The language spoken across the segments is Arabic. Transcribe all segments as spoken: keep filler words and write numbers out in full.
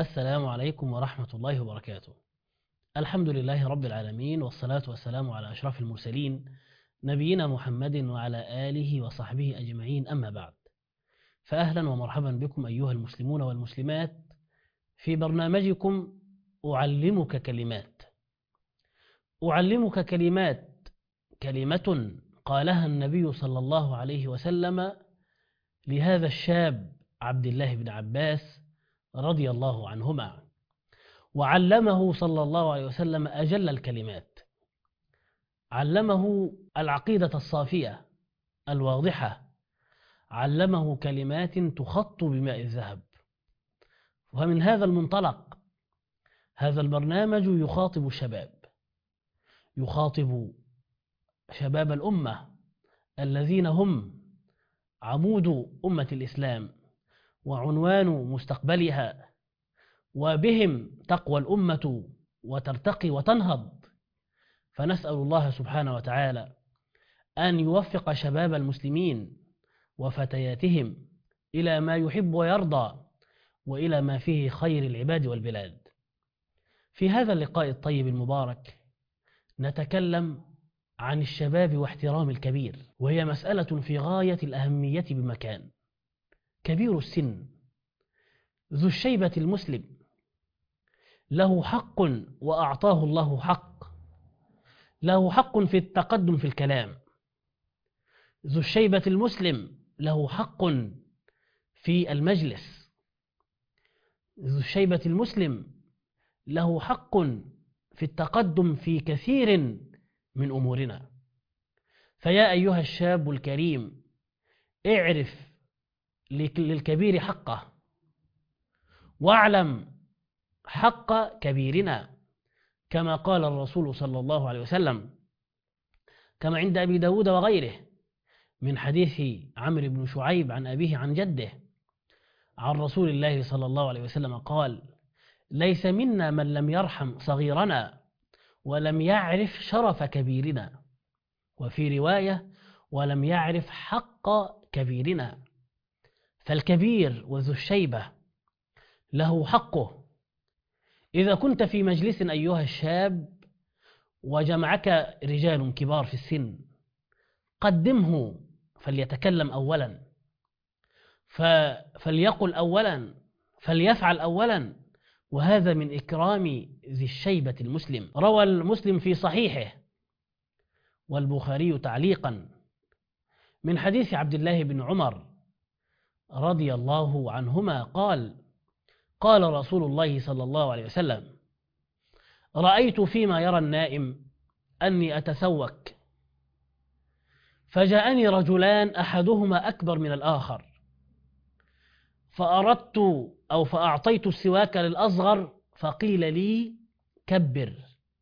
السلام عليكم ورحمة الله وبركاته. الحمد لله رب العالمين، والصلاة والسلام على أشرف المرسلين نبينا محمد وعلى آله وصحبه أجمعين، أما بعد، فأهلا ومرحبا بكم أيها المسلمون والمسلمات في برنامجكم أعلمك كلمات. أعلمك كلمات، كلمة قالها النبي صلى الله عليه وسلم لهذا الشاب عبد الله بن عباس رضي الله عنهما، وعلمه صلى الله عليه وسلم أجل الكلمات، علمه العقيدة الصافية الواضحة، علمه كلمات تخط بماء الذهب. ومن هذا المنطلق هذا البرنامج يخاطب الشباب، يخاطب شباب الأمة الذين هم عمود أمة الإسلام وعنوان مستقبلها، وبهم تقوى الأمة وترتقي وتنهض. فنسأل الله سبحانه وتعالى أن يوفق شباب المسلمين وفتياتهم إلى ما يحب ويرضى، وإلى ما فيه خير العباد والبلاد. في هذا اللقاء الطيب المبارك نتكلم عن الشباب واحترام الكبير، وهي مسألة في غاية الأهمية بمكان. كبير السن ذو الشيبة المسلم له حق وأعطاه الله حق، له حق في التقدم في الكلام. ذو الشيبة المسلم له حق في المجلس. ذو الشيبة المسلم له حق في التقدم في كثير من أمورنا. فيا أيها الشاب الكريم، اعرف للكبير حقه، واعلم حق كبيرنا، كما قال الرسول صلى الله عليه وسلم، كما عند أبي داود وغيره من حديث عمرو بن شعيب عن أبيه عن جده عن رسول الله صلى الله عليه وسلم قال: ليس منا من لم يرحم صغيرنا ولم يعرف شرف كبيرنا، وفي رواية: ولم يعرف حق كبيرنا. فالكبير وذو الشيبة له حقه. إذا كنت في مجلس أيها الشاب وجمعك رجال كبار في السن، قدمه فليتكلم أولا، فليقل أولا، فليفعل أولا، وهذا من إكرام ذي الشيبة المسلم. روى المسلم في صحيحه والبخاري تعليقا من حديث عبد الله بن عمر رضي الله عنهما قال: قال رسول الله صلى الله عليه وسلم: رأيت فيما يرى النائم أني أتسوك، فجاءني رجلان أحدهما أكبر من الآخر، فأردت أو فأعطيت السواك للأصغر، فقيل لي: كبر،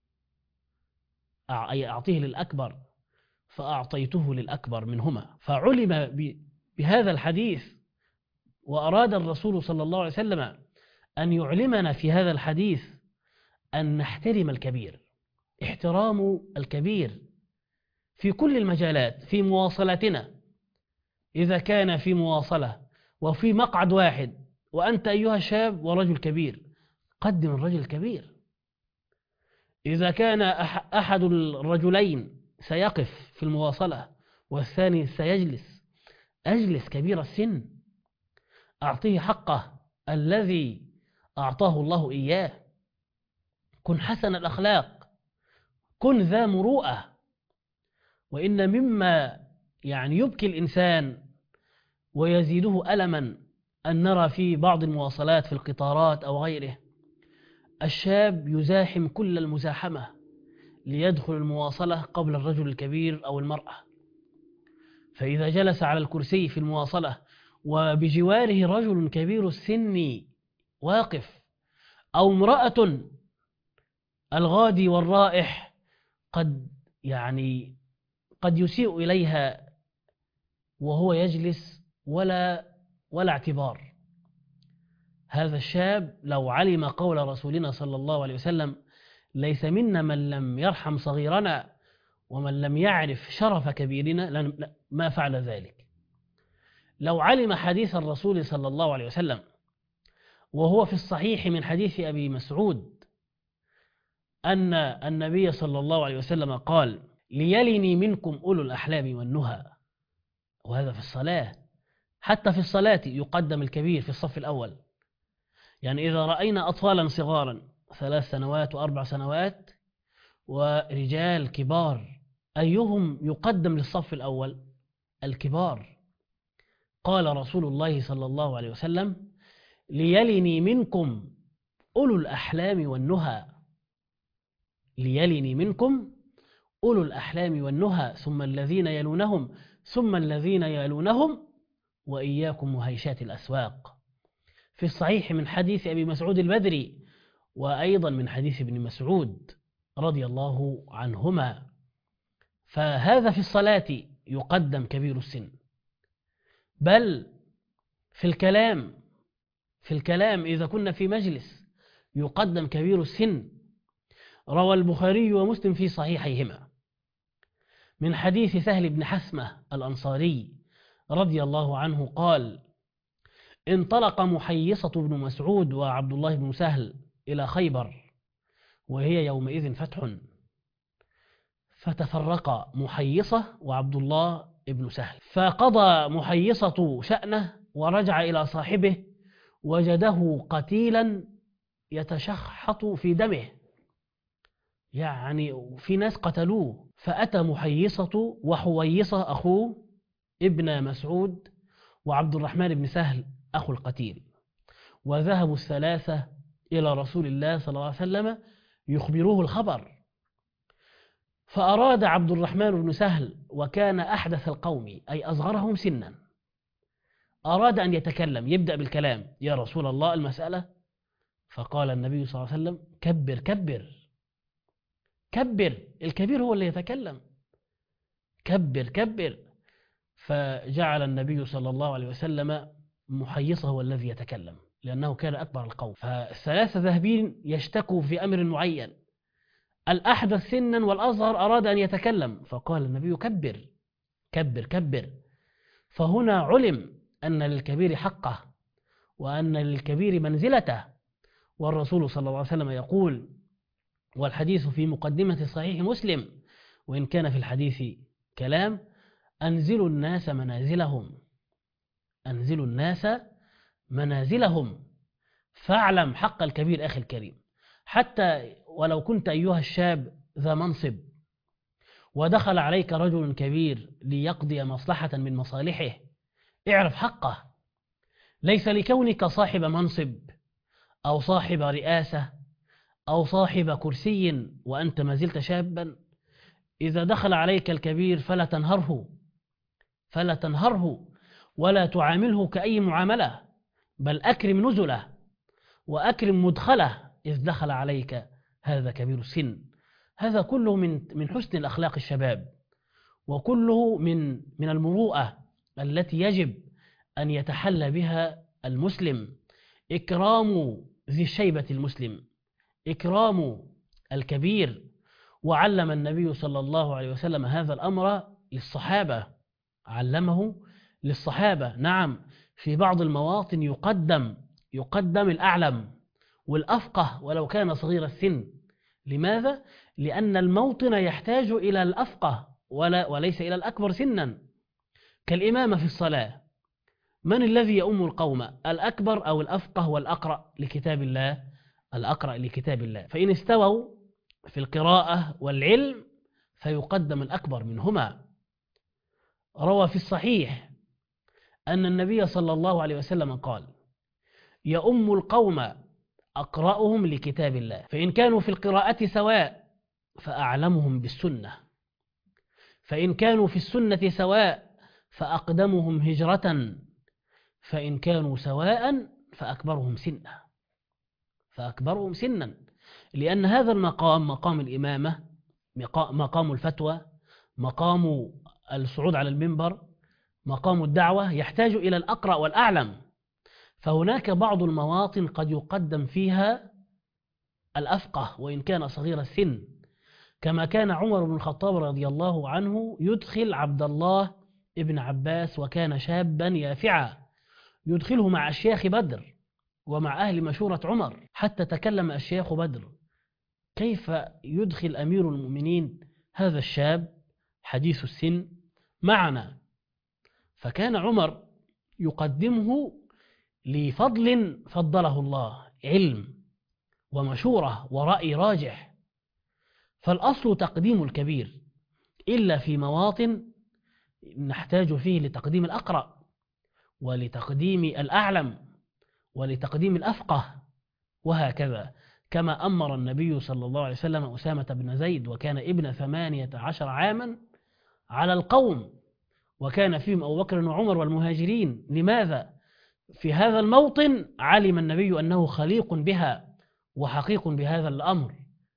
أي أعطيه للأكبر، فأعطيته للأكبر منهما. فعلم بهذا الحديث، وأراد الرسول صلى الله عليه وسلم أن يعلمنا في هذا الحديث أن نحترم الكبير، احترام الكبير في كل المجالات. في مواصلتنا، إذا كان في مواصلة وفي مقعد واحد وأنت أيها شاب ورجل كبير، قدم الرجل الكبير. إذا كان أحد الرجلين سيقف في المواصلة والثاني سيجلس، أجلس كبير السن، أعطيه حقه الذي أعطاه الله إياه. كن حسن الأخلاق، كن ذا مروءة. وإن مما يعني يبكي الإنسان ويزيده ألما أن نرى في بعض المواصلات في القطارات أو غيره الشاب يزاحم كل المزاحمة ليدخل المواصلة قبل الرجل الكبير أو المرأة، فإذا جلس على الكرسي في المواصلة وبجواره رجل كبير السن واقف، أو امرأة الغادي والرائح قد يعني قد يسيء إليها وهو يجلس ولا ولا اعتبار، هذا الشاب لو علم قول رسولنا صلى الله عليه وسلم: ليس منا من لم يرحم صغيرنا ومن لم يعرف شرف كبيرنا، ما فعل ذلك. لو علم حديث الرسول صلى الله عليه وسلم وهو في الصحيح من حديث أبي مسعود أن النبي صلى الله عليه وسلم قال: ليلني منكم أولو الأحلام والنهى. وهذا في الصلاة، حتى في الصلاة يقدم الكبير في الصف الأول. يعني إذا رأينا أطفالا صغارا ثلاث سنوات وأربع سنوات ورجال كبار، أيهم يقدم للصف الأول؟ الكبار. قال رسول الله صلى الله عليه وسلم: ليلني منكم أولو الأحلام والنهى. ليلني منكم أولو الأحلام والنهى ثم الذين يلونهم ثم الذين يلونهم وإياكم وهيشات الأسواق. في الصحيح من حديث أبي مسعود البدري، وأيضا من حديث ابن مسعود رضي الله عنهما. فهذا في الصلاة يقدم كبير السن. بل في الكلام في الكلام إذا كنا في مجلس يقدم كبير السن. روى البخاري ومسلم في صحيحيهما من حديث سهل بن حسمة الأنصاري رضي الله عنه قال: انطلق محيصة بن مسعود وعبد الله بن سهل إلى خيبر، وهي يومئذ فتح، فتفرق محيصة وعبد الله بن سهل، فقضى محيصة شأنه ورجع إلى صاحبه وجده قتيلا يتشحط في دمه، يعني في ناس قتلوه. فأتى محيصة وحويصة أخوه ابن مسعود وعبد الرحمن بن سهل أخو القتيل، وذهبوا الثلاثة إلى رسول الله صلى الله عليه وسلم يخبروه الخبر. فأراد عبد الرحمن بن سهل، وكان أحدث القوم أي أصغرهم سنا، أراد أن يتكلم، يبدأ بالكلام: يا رسول الله المسألة. فقال النبي صلى الله عليه وسلم: كبر كبر كبر، الكبير هو اللي يتكلم، كبر كبر. فجعل النبي صلى الله عليه وسلم محيصه هو الذي يتكلم، لأنه كان أكبر القوم. فالثلاثة ذاهبين يشتكوا في أمر معين، الأحدث سنا والأصغر أراد أن يتكلم، فقال النبي: كبر كبر كبر. فهنا علم أن للكبير حقه، وأن للكبير منزلته. والرسول صلى الله عليه وسلم يقول، والحديث في مقدمة صحيح مسلم وإن كان في الحديث كلام: أنزلوا الناس منازلهم، أنزلوا الناس منازلهم، فاعلم حق الكبير أخي الكريم. حتى ولو كنت أيها الشاب ذا منصب ودخل عليك رجل كبير ليقضي مصلحة من مصالحه، اعرف حقه. ليس لكونك صاحب منصب أو صاحب رئاسة أو صاحب كرسي وأنت ما زلت شابا، إذا دخل عليك الكبير فلا تنهره فلا تنهره ولا تعامله كأي معاملة، بل أكرم نزله وأكرم مدخله إذ دخل عليك هذا كبير السن. هذا كله من من حسن الأخلاق الشباب، وكله من من المروءة التي يجب أن يتحلى بها المسلم. إكرام ذي الشيبة المسلم، إكرام الكبير. وعلم النبي صلى الله عليه وسلم هذا الأمر للصحابة، علمه للصحابة. نعم، في بعض المواطن يقدم يقدم الأعلم والأفقه ولو كان صغير السن. لماذا؟ لأن الموطن يحتاج إلى الأفقه ولا وليس إلى الأكبر سنا. كالإمامة في الصلاة، من الذي يؤم القوم؟ الأكبر أو الأفقه والأقرأ لكتاب الله؟ الأقرأ لكتاب الله. فإن استووا في القراءة والعلم فيقدم الأكبر منهما. روى في الصحيح أن النبي صلى الله عليه وسلم قال: يؤم القوم أقرأهم لكتاب الله، فإن كانوا في القراءة سواء فأعلمهم بالسنة، فإن كانوا في السنة سواء فأقدمهم هجرة، فإن كانوا سواء فأكبرهم سنا فأكبرهم سنا لأن هذا المقام، مقام الإمامة، مقام الفتوى، مقام الصعود على المنبر، مقام الدعوة، يحتاج إلى الأقرأ والأعلم. فهناك بعض المواطن قد يقدم فيها الأفقه وإن كان صغير السن، كما كان عمر بن الخطاب رضي الله عنه يدخل عبد الله ابن عباس وكان شابا يافعا، يدخله مع أشياخ بدر ومع أهل مشورة عمر، حتى تكلم أشياخ بدر كيف يدخل أمير المؤمنين هذا الشاب حديث السن معنا. فكان عمر يقدمه لفضل فضله الله، علم ومشورة ورأي راجح. فالأصل تقديم الكبير، إلا في مواطن نحتاج فيه لتقديم الأقرأ ولتقديم الأعلم ولتقديم الأفقه، وهكذا. كما أمر النبي صلى الله عليه وسلم أسامة بن زيد وكان ابن ثمانية عشر عاما على القوم، وكان فيهم أبو بكر وعمر والمهاجرين. لماذا؟ في هذا الموطن علم النبي أنه خليق بها وحقيق بهذا الأمر.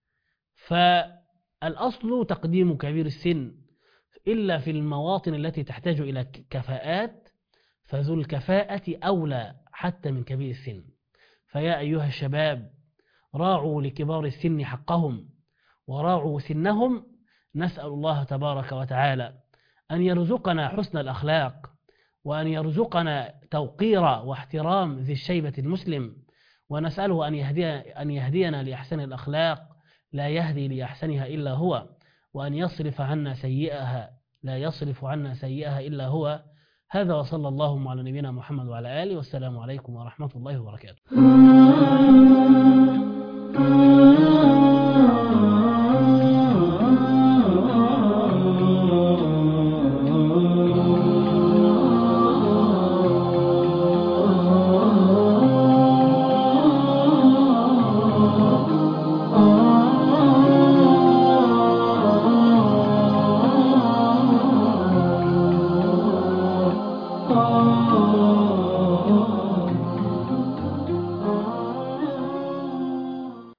فالأصل تقديم كبير السن، إلا في المواطن التي تحتاج إلى كفاءات، فذو الكفاءة أولى حتى من كبير السن. فيا أيها الشباب، راعوا لكبار السن حقهم وراعوا سنهم. نسأل الله تبارك وتعالى أن يرزقنا حسن الأخلاق، وأن يرزقنا توقير واحترام ذي الشيبة المسلم، ونسأله أن, يهدي أن يهدينا لأحسن الأخلاق لا يهدي لأحسنها إلا هو، وأن يصرف عنا سيئها لا يصرف عنا سيئها إلا هو. هذا وصلى الله على نبينا محمد وعلى آله، والسلام عليكم ورحمة الله وبركاته.